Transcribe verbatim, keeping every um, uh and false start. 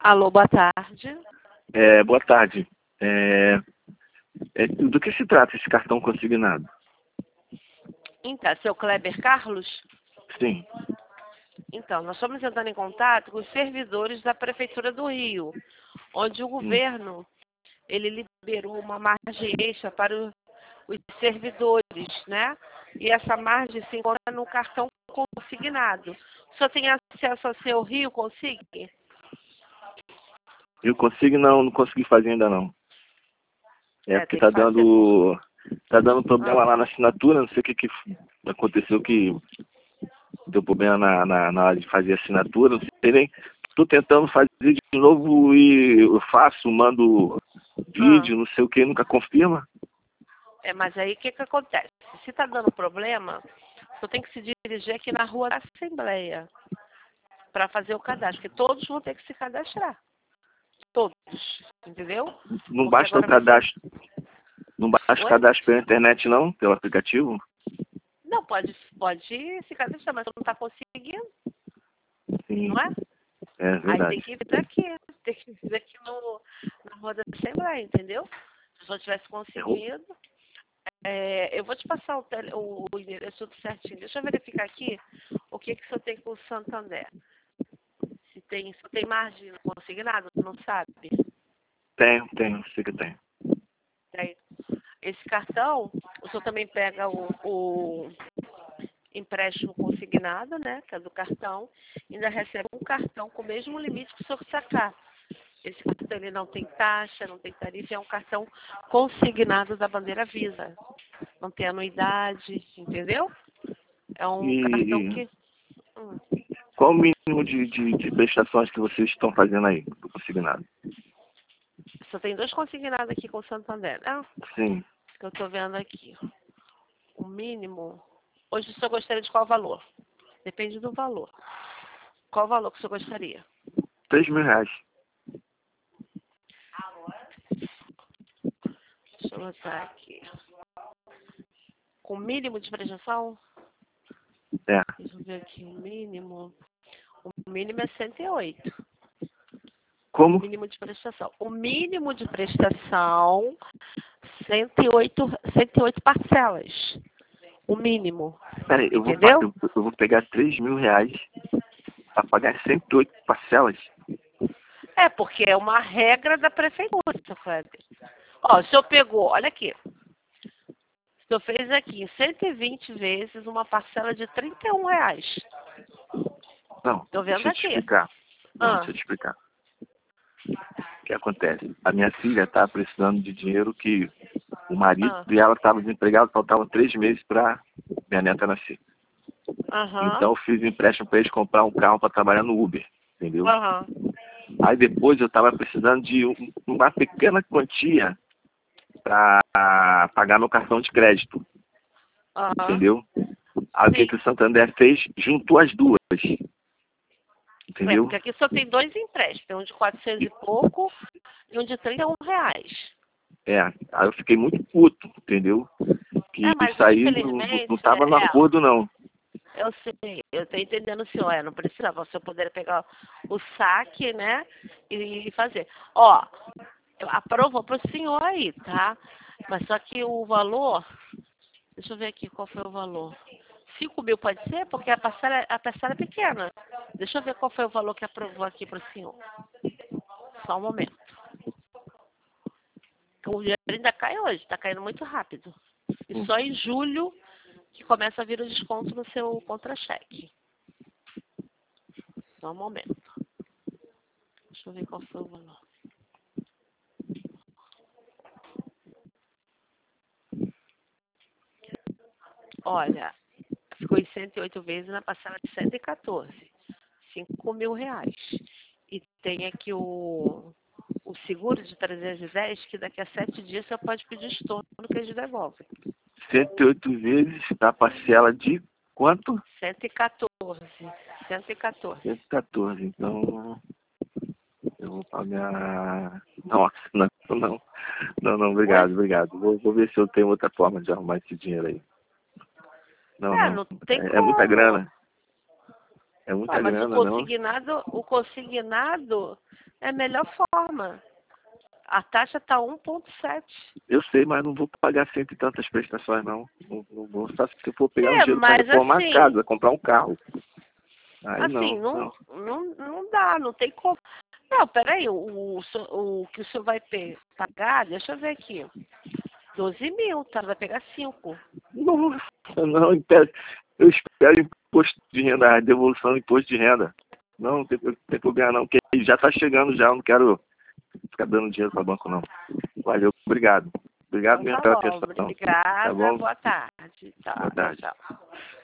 Alô, boa tarde. É, boa tarde. É, é, do que se trata esse cartão consignado? Então, seu Kleber Carlos? Sim. Então, nós estamos entrando em contato com os servidores da Prefeitura do Rio, onde o Hum. governo ele liberou uma margem extra para o- os servidores, né? E essa margem se encontra no cartão consignado. O senhor tem acesso ao seu Rio Consigne? Eu consigo não, não consegui fazer ainda não. É, É, porque tem tá que fazer. dando, tá dando problema Ah. lá na assinatura, não sei o que que aconteceu que deu problema na, na, na hora de fazer a assinatura, não sei nem. Tô tentando fazer de novo e eu faço, mando vídeo, não sei o que, nunca confirma. É, mas aí o que, que acontece? Se está dando problema, você tem que se dirigir aqui na rua da Assembleia para fazer o cadastro, porque todos vão ter que se cadastrar. Todos, entendeu? Não Porque basta o agora vai ser... cadastro, não basta o Oi? cadastro pela internet não, pelo aplicativo. Não, pode, pode se cadastrar, mas você não está conseguindo, Sim, não é? é Aí tem verdade. que vir daqui, tem que vir aqui no, na rua da Assembleia, entendeu? Se eu tivesse conseguido. É, eu vou te passar o, tele, o, o endereço tudo certinho. Deixa eu verificar aqui o que, que o senhor tem com o Santander. Se tem, se tem margem consignado, não sabe? Tenho, tenho, sei que tenho. Tem. Esse cartão, o senhor também pega o, o empréstimo consignado, né? Que é do cartão, ainda recebe um cartão com o mesmo limite que o senhor sacar. Esse cartão ele não tem taxa, não tem tarifa, é um cartão consignado da bandeira Visa. Não tem anuidade, entendeu? É um cartão E que... Hum. qual o mínimo de, de, de prestações que vocês estão fazendo aí, do consignado? Só tem dois consignados aqui com o Santander, né? Sim, Que eu estou vendo aqui. O mínimo... Hoje o senhor gostaria de qual valor? Depende do valor. Qual valor que o senhor gostaria? três mil reais. Deixa eu botar aqui. Com mínimo de prestação? É. Deixa eu ver aqui. O mínimo... O mínimo é cento e oito. Como? O mínimo de prestação. O mínimo de prestação, cento e oito, cento e oito parcelas. O mínimo. Peraí, eu vou, fa- Entendeu? eu, eu vou pegar três mil reais para pagar cento e oito parcelas. É, porque é uma regra da prefeitura, seu Kleber. Ó, o senhor pegou, olha aqui. O senhor fez aqui em cento e vinte vezes uma parcela de trinta e um reais. Não, Tô vendo deixa eu te aqui. explicar. Não, Ah, deixa eu te explicar. O que acontece? A minha filha está precisando de dinheiro que o marido ah, e ela estavam desempregados, faltavam três meses para minha neta nascer. aham, Então eu fiz um empréstimo para eles comprar um carro para trabalhar no Uber, entendeu? aham. Aí depois eu estava precisando de um- uma pequena quantia para pagar meu cartão de crédito, Aham. entendeu? Aí o que, Sim. que o Santander fez? Juntou as duas, É, entendeu? porque aqui só tem dois empréstimos, tem um de quatrocentos e pouco e um de trinta e um reais. É, aí eu fiquei muito puto, entendeu? Que É, mas isso aí não, não, infelizmente, não tava no é, acordo, não. eu sei, eu estou entendendo o senhor, é, não precisa, você poder pegar o saque, né, e fazer. Ó, eu aprovou para o senhor aí, tá? Mas só que o valor, deixa eu ver aqui qual foi o valor. Cinco mil pode ser? Porque a parcela, a parcela é pequena. Deixa eu ver qual foi o valor que aprovou aqui para o senhor. Só um momento. O dinheiro ainda cai hoje, está caindo muito rápido. E só em julho que começa a vir o desconto no seu contra-cheque. Só um momento. Deixa eu ver qual foi o valor. Olha, ficou em cento e oito vezes na parcela de cento e quatorze. cinco mil reais. E tem aqui o, o seguro de trezentos e dez, que daqui a sete dias você pode pedir estorno que eles devolvem. cento e oito vezes da parcela de quanto? cento e quatorze. cento e quatorze. cento e quatorze. Então, eu vou pagar... Nossa, não, não. Não, não, Ué? obrigado, obrigado. Vou, vou ver se eu tenho outra forma de arrumar esse dinheiro aí. Não, É, não. não tem É, é muita como. grana. É muita Ah, mas o grana, não? consignado, o consignado é a melhor forma. A taxa está um vírgula sete. Eu sei, mas não vou pagar cento e tantas prestações, não. Não, não vou. Só se eu for pegar um É, dinheiro para mas reformar assim, a casa, comprar um carro. Aí assim, não, não, não. não, não dá, não tem como. Não, peraí, o, o, o que o senhor vai pe- pagar, deixa eu ver aqui. doze mil, tá? Vai pegar cinco. Nossa, não, impede. Eu espero imposto de renda, a devolução do imposto de renda. Não, não tem, não tem problema não, porque já está chegando já, eu não quero ficar dando dinheiro para banco não. Valeu, obrigado. Obrigado Então mesmo tá pela bom, atenção. Tá obrigada, bom? boa tarde. Tchau, Boa tchau, tarde. tchau.